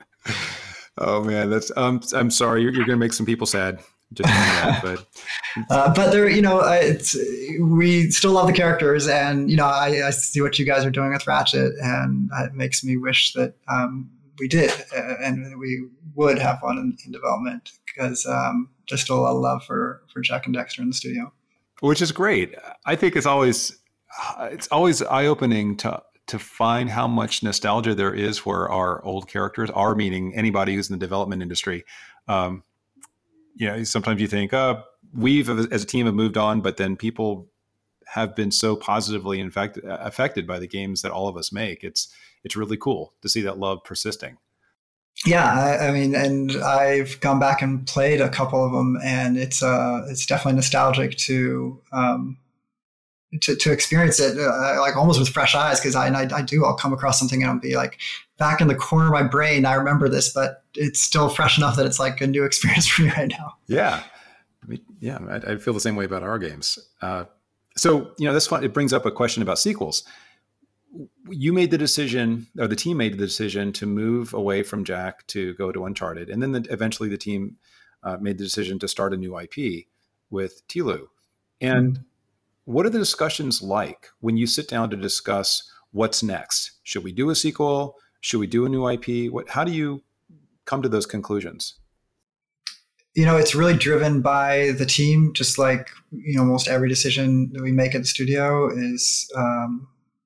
Oh man, that's um, I'm sorry, you're, you're going to make some people sad. Just that, but uh, but there, you know, it's we still love the characters, and you know, I, I see what you guys are doing with Ratchet, and it makes me wish that um, we did, and we would have one in, in development, because um, there's still a lot of love for for Jak and Daxter in the studio, which is great. I think it's always it's always eye-opening to to find how much nostalgia there is for our old characters. Our meaning anybody who's in the development industry. Um, you know, sometimes you think, uh, we've as a team have moved on, but then people have been so positively in fact affected by the games that all of us make. It's it's really cool to see that love persisting. Yeah, I, I mean, and I've gone back and played a couple of them, and it's uh, it's definitely nostalgic to um, to, to experience it uh, like almost with fresh eyes, because I, I I do I'll come across something and I'll be like, back in the corner of my brain, I remember this, but it's still fresh enough that it's like a new experience for me right now. Yeah, I mean, yeah, I, I feel the same way about our games. Uh, so you know, that's fun. It brings up a question about sequels. You made the decision, or the team made the decision, to move away from Jak to go to Uncharted, and then the, eventually the team uh, made the decision to start a new I P with Tilu. And mm-hmm. What are the discussions like when you sit down to discuss what's next? Should we do a sequel? Should we do a new I P? What? How do you come to those conclusions? You know, it's really driven by the team. Just like, you know, almost every decision that we make at the studio is um,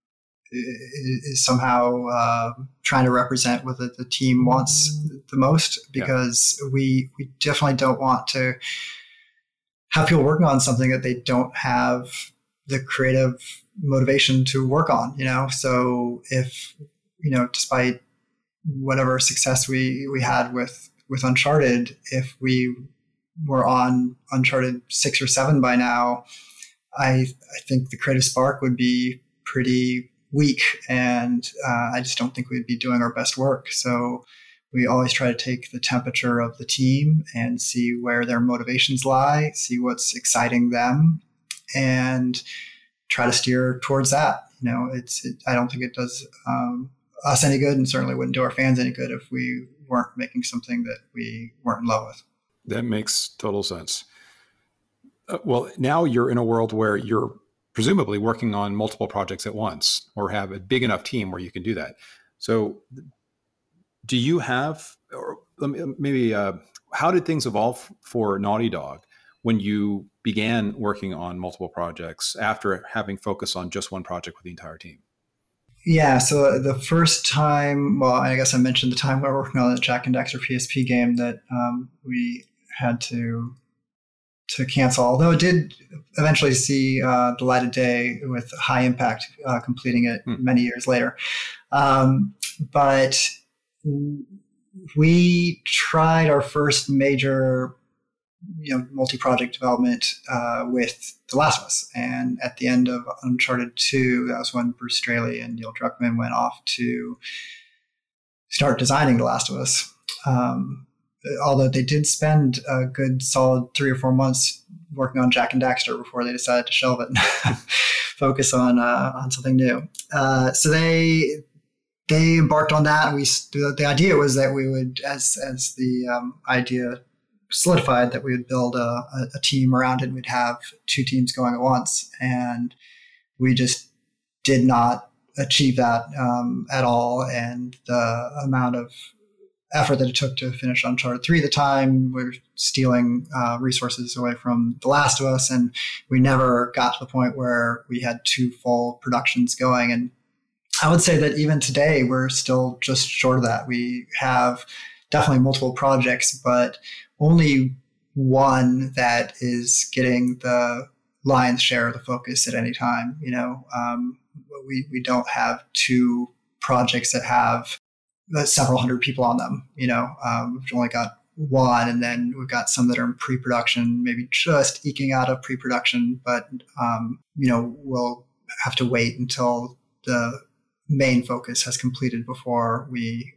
is somehow uh, trying to represent what the, the team wants the most, because yeah. we we definitely don't want to have people working on something that they don't have the creative motivation to work on. You know, so if you know, despite whatever success we we had with with Uncharted, if we were on Uncharted six or seven by now, I I think the creative spark would be pretty weak, and uh, I just don't think we'd be doing our best work. So we always try to take the temperature of the team and see where their motivations lie, see what's exciting them, and try to steer towards that. You know, it's it, I don't think it does um, us any good, and certainly wouldn't do our fans any good if we weren't making something that we weren't in love with. That makes total sense. Uh, well, now you're in a world where you're presumably working on multiple projects at once, or have a big enough team where you can do that. So do you have, or maybe, uh, how did things evolve for Naughty Dog when you began working on multiple projects after having focused on just one project with the entire team? Yeah, so the first time, well, I guess I mentioned the time we were working on the Jak and Daxter P S P game that um, we had to to cancel, although it did eventually see uh, the light of day with High Impact uh, completing it hmm. many years later. Um, but we tried our first major, you know, multi-project development uh, with The Last of Us. And at the end of Uncharted two, that was when Bruce Straley and Neil Druckmann went off to start designing The Last of Us. Um, although they did spend a good solid three or four months working on Jak and Daxter before they decided to shelve it and focus on uh, on something new. Uh, so they they embarked on that. And we the idea was that we would, as as the um, idea solidified, that we would build a, a team around it. We'd have two teams going at once, and we just did not achieve that um, at all. And the amount of effort that it took to finish Uncharted three at the time, we were stealing uh, resources away from The Last of Us, and we never got to the point where we had two full productions going. And I would say that even today, we're still just short of that. We have definitely multiple projects, but only one that is getting the lion's share of the focus at any time. You know, um, we, we don't have two projects that have several hundred people on them. You know, um, we've only got one, and then we've got some that are in pre-production, maybe just eking out of pre-production, but, um, you know, we'll have to wait until the main focus has completed before we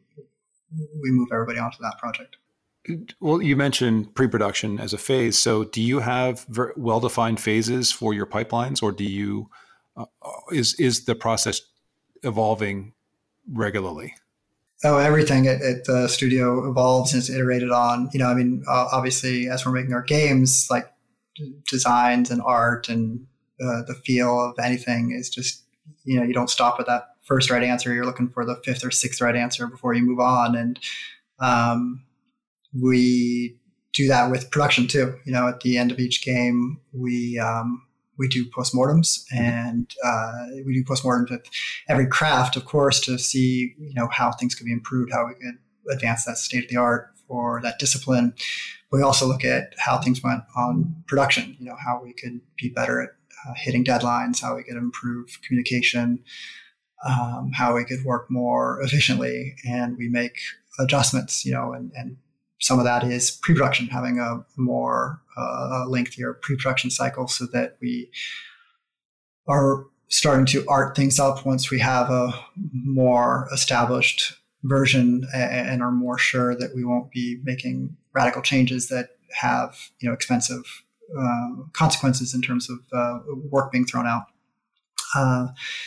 we move everybody onto that project. Well, you mentioned pre-production as a phase. So do you have very well-defined phases for your pipelines, or do you, uh, is is the process evolving regularly? Oh, everything at, at the studio evolves and is iterated on. You know, I mean, uh, obviously, as we're making our games, like d- designs and art and uh, the feel of anything is just, you know, you don't stop at that first right answer. You're looking for the fifth or sixth right answer before you move on. And um, we do that with production too. You know, at the end of each game, we um, we do postmortems, and uh, we do postmortems with every craft, of course, to see, you know, how things could be improved, how we could advance that state of the art for that discipline. We also look at how things went on production, you know, how we could be better at uh, hitting deadlines, how we could improve communication, um, how we could work more efficiently, and we make adjustments, you know, and, and some of that is pre-production, having a more uh, lengthier pre-production cycle so that we are starting to art things up once we have a more established version and are more sure that we won't be making radical changes that have, you know, expensive uh, consequences in terms of uh, work being thrown out. Uh,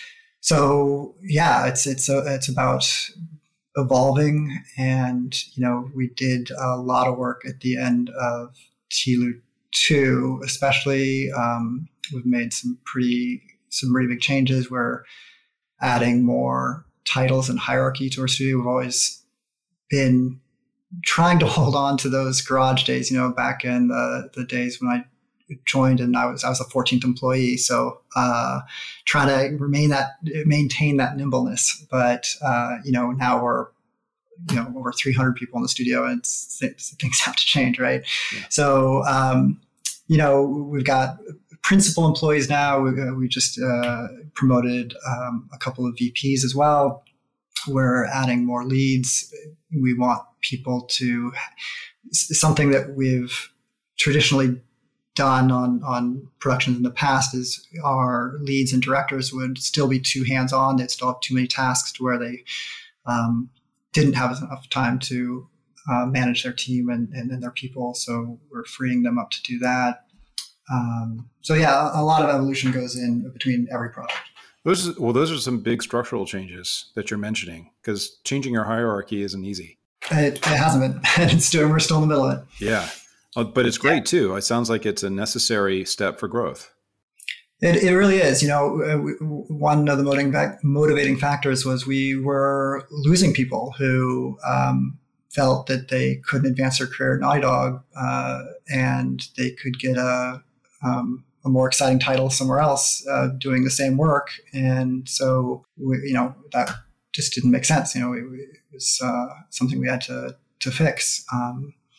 so yeah, it's it's a, it's about evolving, and you know, we did a lot of work at the end of T L U two, especially. Um, we've made some pretty some pretty big changes. We're adding more titles and hierarchy to our studio. We've always been trying to hold on to those garage days, you know, back in the, the days when I joined and I was I was a fourteenth employee. So uh, trying to remain that maintain that nimbleness. But uh, you know, now we're you know over three hundred people in the studio, and it's, it's, things have to change, right? Yeah. So um, you know, we've got principal employees now. We, we just uh, promoted um, a couple of V Ps as well. We're adding more leads. We want people to something that we've traditionally done on, on productions in the past is our leads and directors would still be too hands-on. They'd still have too many tasks to where they um, didn't have enough time to uh, manage their team and, and, and their people. So we're freeing them up to do that. Um, so yeah, a, a lot of evolution goes in between every project. Those well, those are some big structural changes that you're mentioning, because changing your hierarchy isn't easy. It, it hasn't been. It's still, we're still in the middle of it. Yeah. Oh, but it's great too. It sounds like it's a necessary step for growth. It it really is. You know, one of the motivating motivating factors was we were losing people who um, felt that they couldn't advance their career at Naughty Dog, uh, and they could get a um, a more exciting title somewhere else uh, doing the same work. And so, we, you know, that just didn't make sense. You know, it, it was uh, something we had to to fix. Um,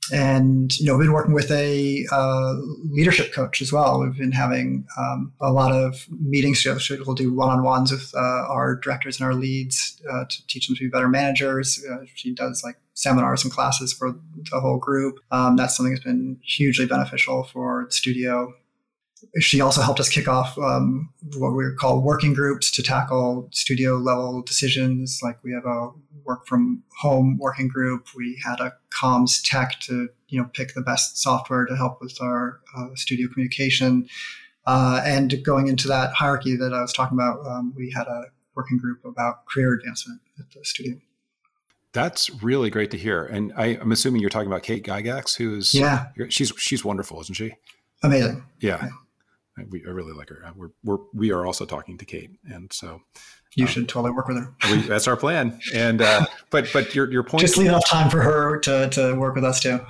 and, you know, we've been working with a uh, leadership coach as well. We've been having um, a lot of meetings. We'll do one-on-ones with uh, our directors and our leads uh, to teach them to be better managers. Uh, she does like seminars and classes for the whole group. Um, that's something that's been hugely beneficial for the studio. She also helped us kick off um, what we call working groups to tackle studio level decisions. Like we have a work from home working group. We had a comms tech to, you know, pick the best software to help with our uh, studio communication. Uh, and going into that hierarchy that I was talking about, um, we had a working group about career advancement at the studio. That's really great to hear. And I, I'm assuming you're talking about Kate Gygax, who's yeah, she's she's wonderful, isn't she? Amazing. Yeah. yeah. I, we, I really like her. We're, we're, we are also talking to Kate. And so you um, should totally work with her. We, that's our plan. And, uh, but, but your, your point, just leave enough time for her to, to work with us too.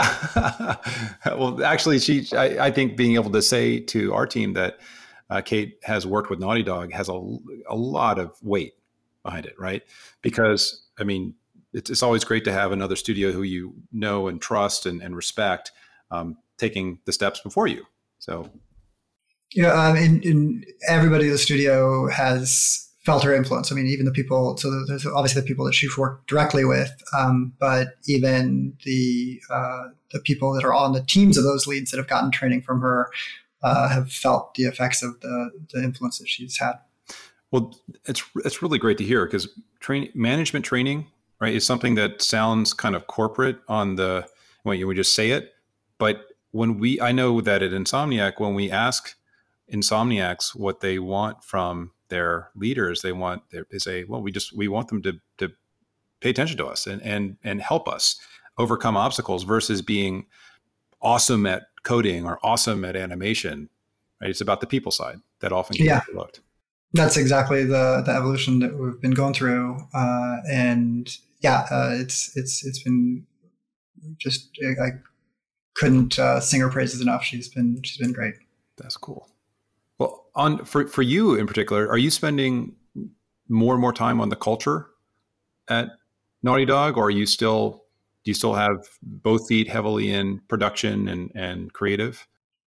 Well, actually she, I, I think being able to say to our team that uh, Kate has worked with Naughty Dog has a, a lot of weight behind it. Right. Because I mean, it's, it's always great to have another studio who you know and trust and, and respect um, taking the steps before you. So, yeah, um, and, and everybody in the studio has felt her influence. I mean, even the people, so there's obviously the people that she's worked directly with, um, but even the uh, the people that are on the teams of those leads that have gotten training from her uh, have felt the effects of the, the influence that she's had. Well, it's it's really great to hear because train management training, right, is something that sounds kind of corporate on the when you would just say it, but when we, I know that at Insomniac, when we ask Insomniacs what they want from their leaders, they want they say, well, we just we want them to to pay attention to us and and and help us overcome obstacles versus being awesome at coding or awesome at animation. Right? It's about the people side that often gets yeah. overlooked. That's exactly the the evolution that we've been going through, uh, and yeah, uh, it's it's it's been just I couldn't uh, sing her praises enough. She's been she's been great. That's cool. Well, on for for you in particular, are you spending more and more time on the culture at Naughty Dog, or are you still do you still have both feet heavily in production and and creative?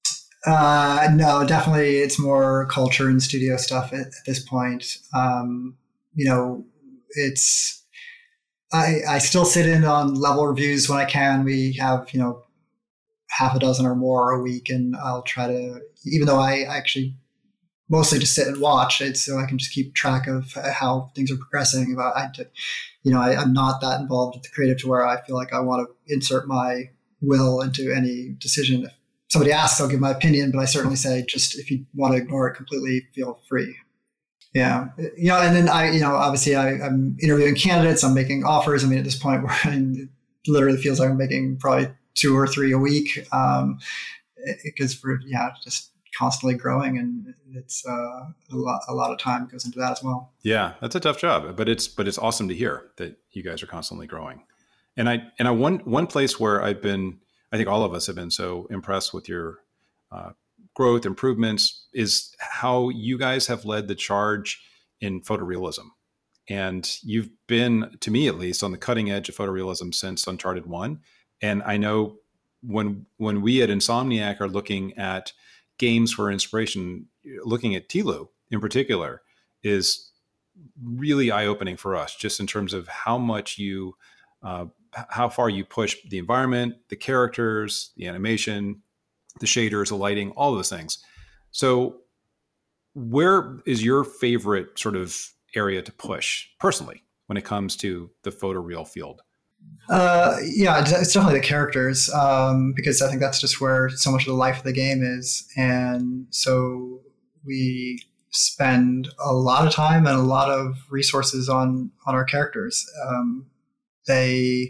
Uh, no, definitely it's more culture and studio stuff at, at this point. Um, you know, it's, I, I still sit in on level reviews when I can. We have, you know, half a dozen or more a week, and I'll try to, even though I actually mostly just sit and watch it so I can just keep track of how things are progressing. About, I, you know, I, I'm not that involved with the creative to where I feel like I want to insert my will into any decision. If somebody asks, I'll give my opinion, but I certainly say, just if you want to ignore it completely, feel free. Yeah. You know, and then I, you know, obviously I, I'm interviewing candidates, I'm making offers. I mean, at this point where it literally feels like I'm making probably two or three a week, um, because for, yeah, just constantly growing, and it's uh, a lot, a lot of time goes into that as well. Yeah, that's a tough job, but it's, but it's awesome to hear that you guys are constantly growing. And I, and I, one, one place where I've been, I think all of us have been so impressed with your uh, growth improvements is how you guys have led the charge in photorealism. And you've been, to me at least, on the cutting edge of photorealism since Uncharted one. And I know when when we at Insomniac are looking at games for inspiration, looking at T L U in particular is really eye-opening for us, just in terms of how much you uh, how far you push the environment, the characters, the animation, the shaders, the lighting, all those things. So where is your favorite sort of area to push personally when it comes to the photoreal field? Uh, yeah, it's definitely the characters, um, because I think that's just where so much of the life of the game is. And so we spend a lot of time and a lot of resources on, on our characters. Um, They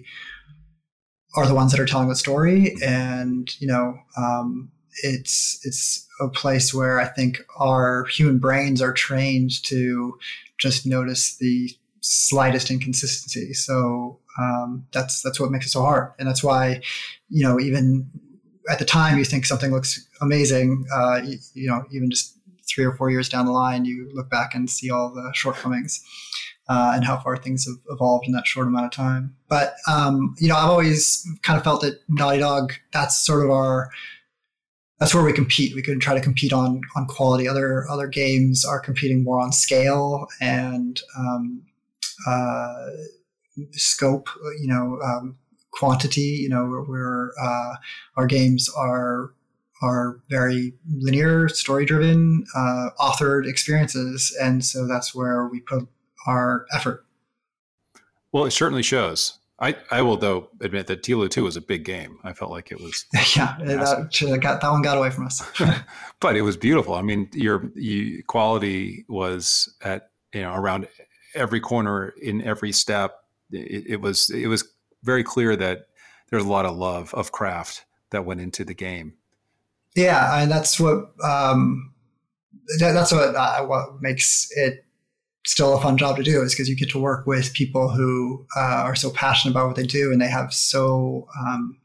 are the ones that are telling the story, and you know, um, it's it's a place where I think our human brains are trained to just notice the slightest inconsistency. So um, that's that's what makes it so hard, and that's why, you know, even at the time you think something looks amazing, uh, you, you know, even just three or four years down the line, you look back and see all the shortcomings. uh, and how far things have evolved in that short amount of time. But, um, you know, I've always kind of felt that Naughty Dog, that's sort of our, that's where we compete. We could try to compete on, on quality. Other, other games are competing more on scale and, um, uh, scope, you know, um, quantity, you know, where, where uh, our games are, are very linear, story-driven, uh, authored experiences. And so that's where we put our effort. Well, it certainly shows. I, I will, though, admit that T L O two was a big game. I felt like it was. yeah, that, got, that one got away from us. But it was beautiful. I mean, your you, quality was at, you know, around every corner, in every step. It, it was it was very clear that there's a lot of love of craft that went into the game. Yeah, and that's what um, that, that's what uh, what makes it still a fun job to do, is because you get to work with people who uh, are so passionate about what they do, and they have so um,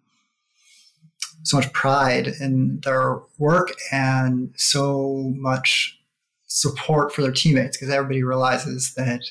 so much pride in their work and so much support for their teammates, because everybody realizes that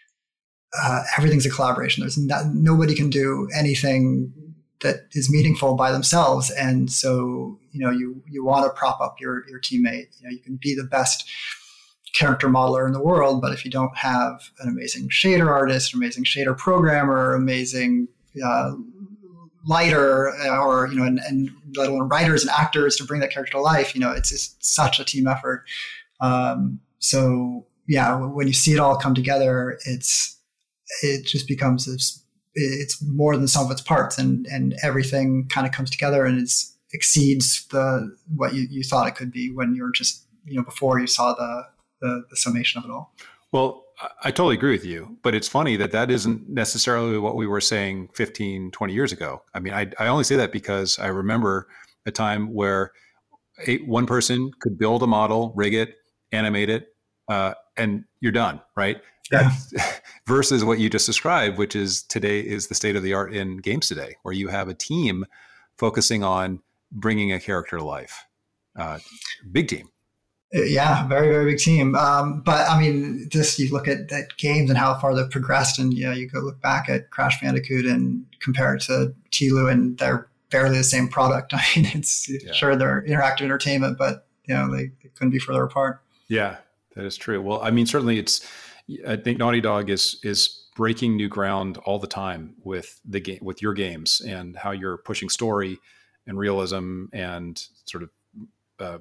uh, everything's a collaboration. There's not, nobody can do anything that is meaningful by themselves, and so you know you you want to prop up your your teammate. You know, you can be the best character modeler in the world, but if you don't have an amazing shader artist, amazing shader programmer, amazing uh, lighter, or you know, and, and let alone writers and actors to bring that character to life, you know, it's just such a team effort. Um, so yeah, when you see it all come together, it's it just becomes this. It's more than the sum of its parts, and and everything kind of comes together and it exceeds the what you, you thought it could be when you were just you know before you saw the the, the summation of it all. Well, I totally agree with you, but it's funny that that isn't necessarily what we were saying fifteen, twenty years ago. I mean, I, I only say that because I remember a time where a, one person could build a model, rig it, animate it, uh, and you're done, right? Yeah. Versus what you just described, which is today is the state of the art in games today, where you have a team focusing on bringing a character to life. Uh, big team. Yeah, very, very big team. Um, but I mean, just you look at, at games and how far they've progressed, and you know, you go look back at Crash Bandicoot and compare it to T L O, and they're barely the same product. I mean, it's yeah. Sure they're interactive entertainment, but you know, they, they couldn't be further apart. Yeah, that is true. Well, I mean, certainly it's. I think Naughty Dog is is breaking new ground all the time with the game, with your games, and how you're pushing story and realism and sort of uh,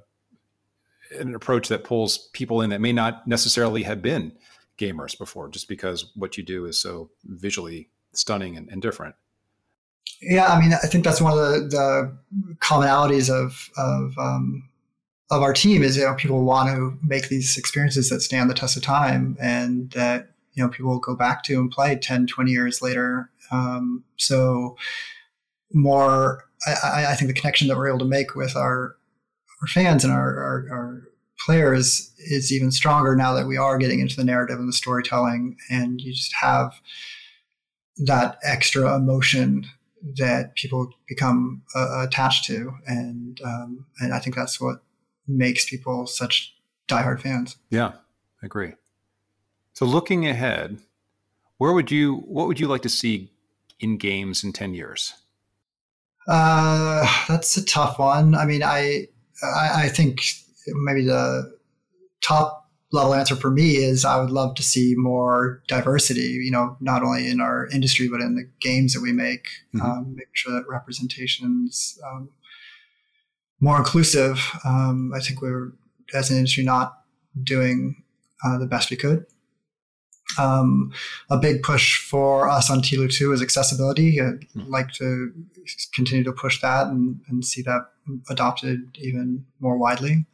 an approach that pulls people in that may not necessarily have been gamers before, just because what you do is so visually stunning and, and different. Yeah, I mean, I think that's one of the, the commonalities of of um, of our team is, you know, people want to make these experiences that stand the test of time and that, you know, people will go back to and play ten, twenty years later. Um, so more, I, I think the connection that we're able to make with our, our fans and our, our, our players is even stronger now that we are getting into the narrative and the storytelling, and you just have that extra emotion that people become uh, attached to. And, um, and I think that's what makes people such diehard fans. Yeah, I agree. So looking ahead, where would you, what would you like to see in games in ten years? Uh, that's a tough one. I mean, I, I, I think maybe the top level answer for me is I would love to see more diversity, you know, not only in our industry, but in the games that we make, mm-hmm. um, make sure that representation's, um, more inclusive. Um, I think we're, as an industry, not doing uh, the best we could. Um, a big push for us on T L O two is accessibility. I'd mm-hmm. like to continue to push that and, and see that adopted even more widely.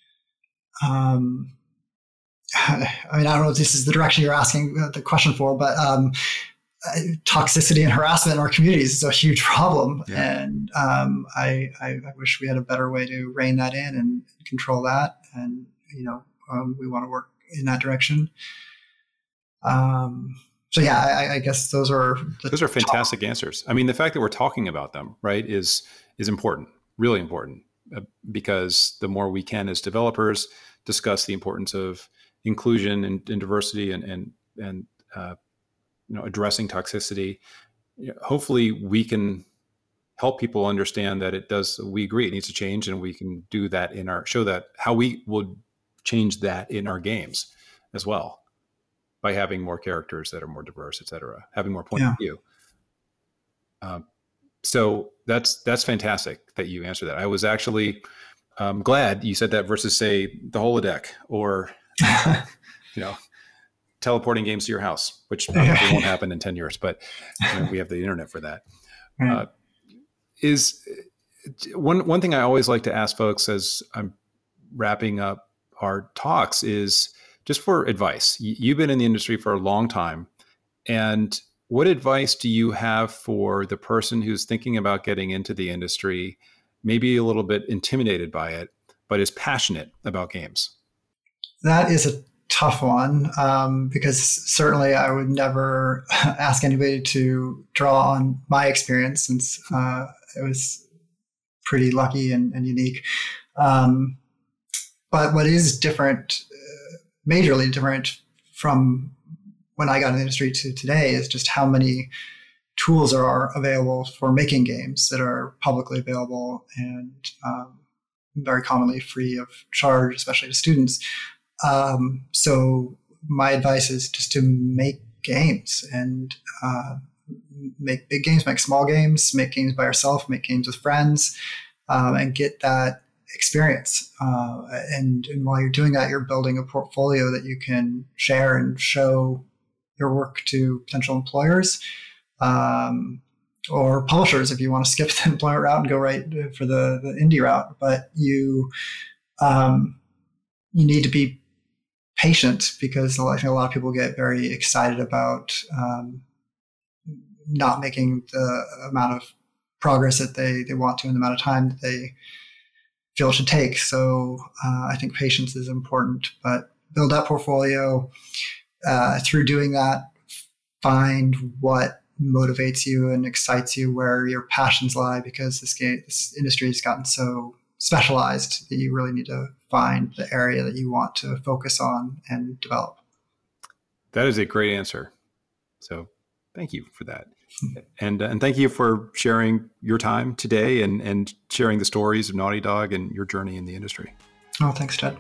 Um, I mean, I don't know if this is the direction you're asking the question for, but um, toxicity and harassment in our communities is a huge problem. Yeah. And um, I, I, I wish we had a better way to rein that in and control that. And, you know, um, we want to work in that direction. Um, so yeah, I, I guess those are, the those are fantastic top answers. I mean, the fact that we're talking about them, right, is, is important, really important, uh, because the more we can as developers discuss the importance of inclusion and, and diversity and, and, and uh, you know, addressing toxicity. You know, hopefully we can help people understand that it does, we agree it needs to change, and we can do that in our, show that how we would change that in our games as well, by having more characters that are more diverse, et cetera, having more point Yeah. of view. Um, so that's, that's fantastic that you answered that. I was actually um, glad you said that versus say the holodeck or, you know, teleporting games to your house, which obviously won't happen in ten years, but you know, we have the internet for that. Right. Uh, is one, one thing I always like to ask folks as I'm wrapping up our talks is just for advice. You've been in the industry for a long time. And what advice do you have for the person who's thinking about getting into the industry, maybe a little bit intimidated by it, but is passionate about games? That is a tough one, um, because certainly I would never ask anybody to draw on my experience, since uh, it was pretty lucky and, and unique. Um, but what is different, uh, majorly different from when I got in the industry to today, is just how many tools there are available for making games that are publicly available and um, very commonly free of charge, especially to students. Um, so my advice is just to make games and uh, make big games, make small games, make games by yourself, make games with friends, um, and get that experience. Uh, and, and while you're doing that, you're building a portfolio that you can share and show your work to potential employers, um, or publishers if you want to skip the employment route and go right for the, the indie route. But you, um, you need to be patient, because I think a lot of people get very excited about um, not making the amount of progress that they, they want to in the amount of time that they feel it should take. So uh, I think patience is important, but build that portfolio. Uh, through doing that, find what motivates you and excites you, where your passions lie, because this game, this industry has gotten so specialized that you really need to find the area that you want to focus on and develop. That is a great answer. So thank you for that. And, and thank you for sharing your time today and, and sharing the stories of Naughty Dog and your journey in the industry. Oh, thanks, Ted.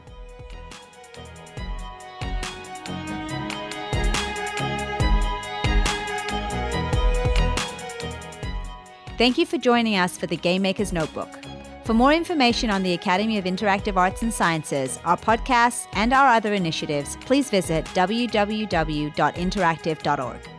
Thank you for joining us for the Game Maker's Notebook. For more information on the Academy of Interactive Arts and Sciences, our podcasts, and our other initiatives, please visit w w w dot interactive dot org.